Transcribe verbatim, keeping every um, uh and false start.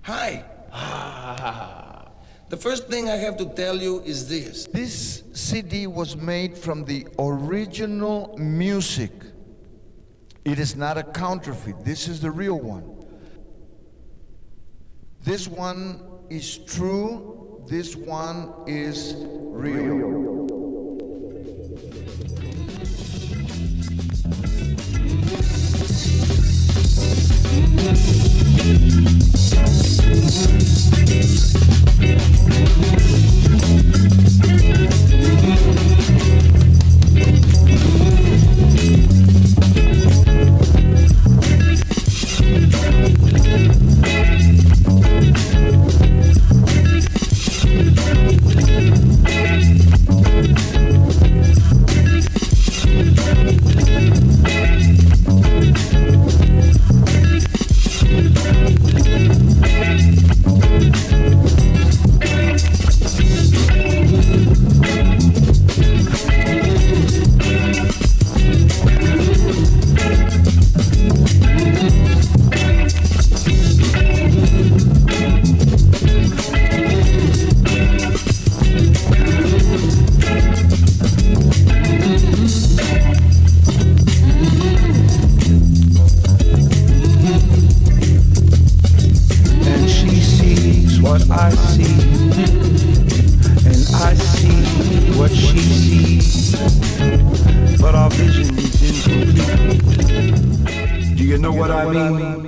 Hi. Ah. The first thing I have to tell you is this. This C D was made from the original music. It is not a counterfeit. This is the real one. This one is true. This one is real. What I see, and I see what she sees, but our vision is incomplete. Do you know what I mean?